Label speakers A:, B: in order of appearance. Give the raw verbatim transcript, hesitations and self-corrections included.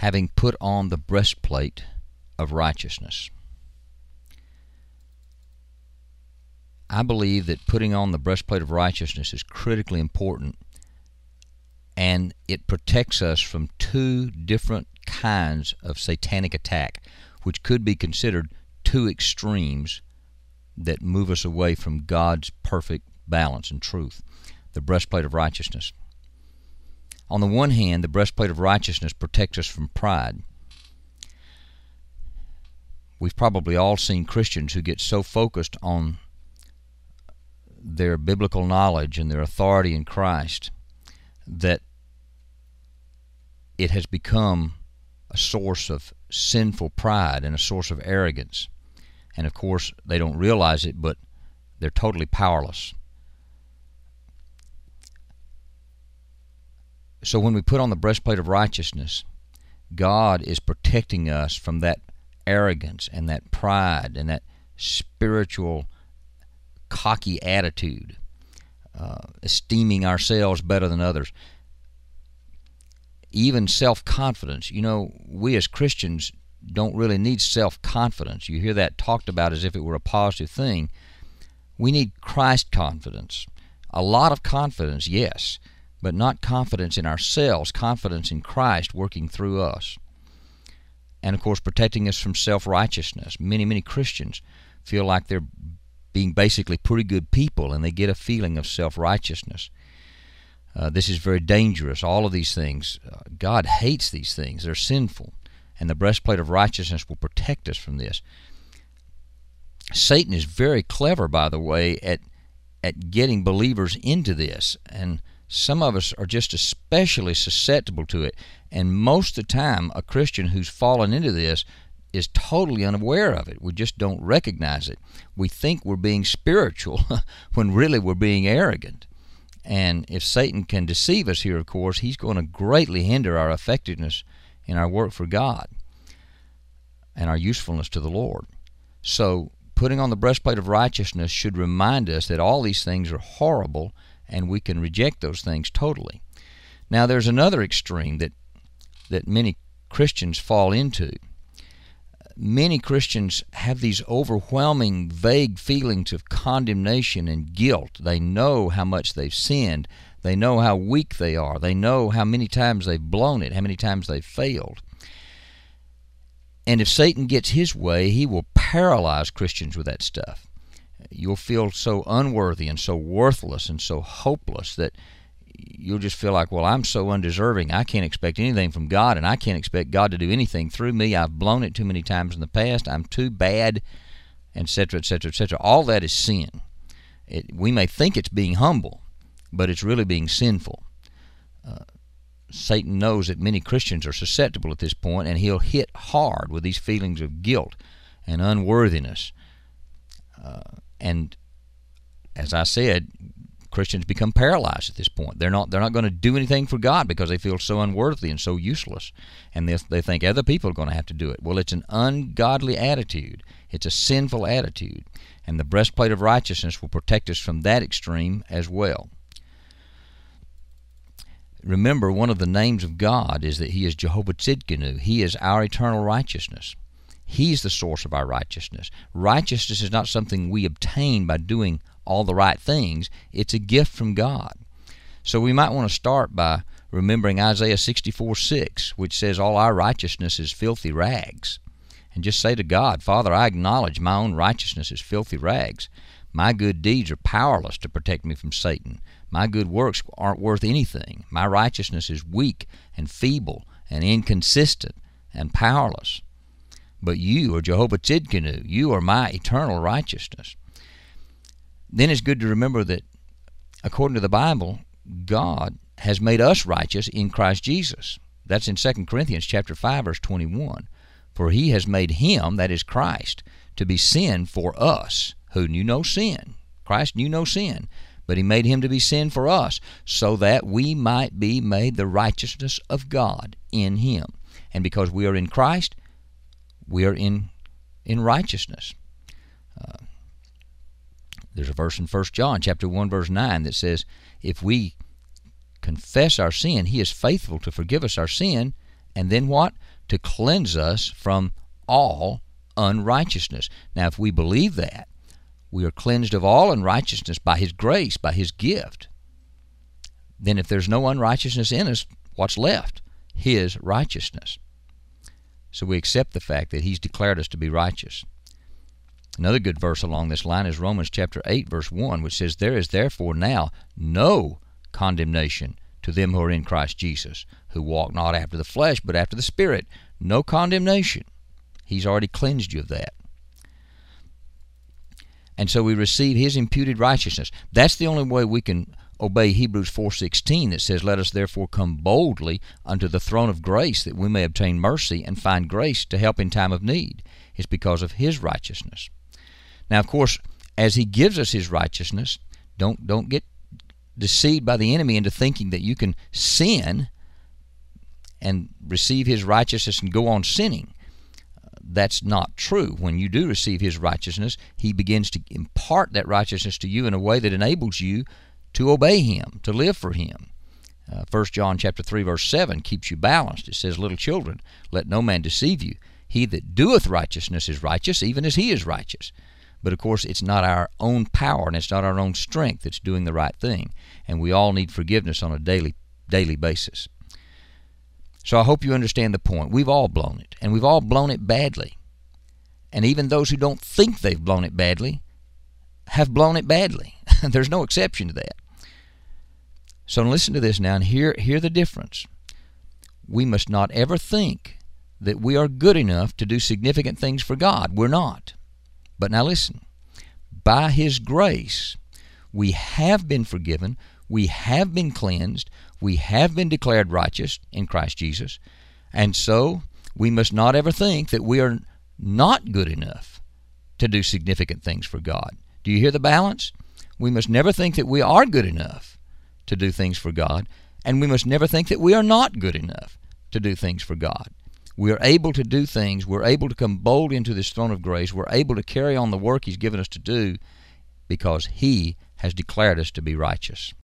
A: having put on the breastplate of righteousness. I believe that putting on the breastplate of righteousness is critically important, and it protects us from two different kinds of satanic attack, which could be considered two extremes that move us away from God's perfect balance and truth. The breastplate of righteousness. On the one hand, the breastplate of righteousness protects us from pride. We've probably all seen Christians who get so focused on their biblical knowledge and their authority in Christ that it has become a source of sinful pride and a source of arrogance. And of course, they don't realize it, but they're totally powerless. So when we put on the breastplate of righteousness, God is protecting us from that arrogance and that pride and that spiritual cocky attitude, uh, esteeming ourselves better than others. Even self-confidence. You know, we as Christians don't really need self-confidence. You hear that talked about as if it were a positive thing. We need Christ confidence. A lot of confidence, yes, but not confidence in ourselves, confidence in Christ working through us. And of course, protecting us from self-righteousness. Many, many Christians feel like they're being basically pretty good people, and they get a feeling of self-righteousness. Uh, this is very dangerous. All of these things, uh, God hates these things. They're sinful. And the breastplate of righteousness will protect us from this. Satan is very clever, by the way, at at getting believers into this. And some of us are just especially susceptible to it. And most of the time, a Christian who's fallen into this is totally unaware of it. We just don't recognize it. We think we're being spiritual when really we're being arrogant. And if Satan can deceive us here, of course, he's going to greatly hinder our effectiveness in our work for God and our usefulness to the Lord. So putting on the breastplate of righteousness should remind us that all these things are horrible and we can reject those things totally. Now there's another extreme that that many Christians fall into. Many Christians have these overwhelming, vague feelings of condemnation and guilt. They know how much they've sinned. They know how weak they are. They know how many times they've blown it, how many times they've failed. And if Satan gets his way, he will paralyze Christians with that stuff. You'll feel so unworthy and so worthless and so hopeless that you'll just feel like, well, I'm so undeserving. I can't expect anything from God, and I can't expect God to do anything through me. I've blown it too many times in the past. I'm too bad, et cetera, et cetera, et cetera. All that is sin. It, we may think it's being humble, but it's really being sinful. Uh, Satan knows that many Christians are susceptible at this point, and he'll hit hard with these feelings of guilt and unworthiness. Uh, and as I said, Christians become paralyzed at this point. They're not they're not going to do anything for God because they feel so unworthy and so useless. And they, they think other people are going to have to do it. Well, it's an ungodly attitude. It's a sinful attitude. And the breastplate of righteousness will protect us from that extreme as well. Remember, one of the names of God is that He is Jehovah Tzidkenu. He is our eternal righteousness. He's the source of our righteousness. Righteousness is not something we obtain by doing all the right things. It's a gift from God. So we might want to start by remembering Isaiah sixty-four six, which says, all our righteousness is filthy rags. And just say to God, Father, I acknowledge my own righteousness is filthy rags. My good deeds are powerless to protect me from Satan. My good works aren't worth anything. My righteousness is weak and feeble and inconsistent and powerless. But you are Jehovah Tzidkenu. You are my eternal righteousness. Then it's good to remember that, according to the Bible, God has made us righteous in Christ Jesus. That's in Second Corinthians chapter five, verse twenty-one. For He has made Him, that is Christ, to be sin for us, who knew no sin. Christ knew no sin, but He made Him to be sin for us, so that we might be made the righteousness of God in Him. And because we are in Christ, we are in, in righteousness. Uh, There's a verse in First John chapter one, verse nine that says, if we confess our sin, He is faithful to forgive us our sin And then what? To cleanse us from all unrighteousness. Now, if we believe that, we are cleansed of all unrighteousness by His grace, by His gift. Then if there's no unrighteousness in us, what's left? His righteousness. So we accept the fact that He's declared us to be righteous. Another good verse along this line is Romans chapter eight, verse one, which says, "There is therefore now no condemnation to them who are in Christ Jesus, who walk not after the flesh, but after the Spirit." No condemnation. He's already cleansed you of that. And so we receive His imputed righteousness. That's the only way we can obey Hebrews four sixteen that says, "Let us therefore come boldly unto the throne of grace, that we may obtain mercy and find grace to help in time of need." It's because of His righteousness. Now, of course, as He gives us His righteousness, don't don't get deceived by the enemy into thinking that you can sin and receive His righteousness and go on sinning. That's not true. When you do receive His righteousness, He begins to impart that righteousness to you in a way that enables you to obey Him, to live for Him. Uh, First John chapter three, verse seven keeps you balanced. It says, "Little children, let no man deceive you. He that doeth righteousness is righteous, even as He is righteous." But of course, it's not our own power and it's not our own strength that's doing the right thing. And we all need forgiveness on a daily daily basis. So I hope you understand the point. We've all blown it, and we've all blown it badly. And even those who don't think they've blown it badly have blown it badly. There's no exception to that. So listen to this now and hear, hear the difference. We must not ever think that we are good enough to do significant things for God. We're not. But now listen. By His grace, we have been forgiven, we have been cleansed, we have been declared righteous in Christ Jesus, and so we must not ever think that we are not good enough to do significant things for God. Do you hear the balance? We must never think that we are good enough to do things for God, and we must never think that we are not good enough to do things for God. We are able to do things. We're able to come bold into this throne of grace. We're able to carry on the work He's given us to do because He has declared us to be righteous.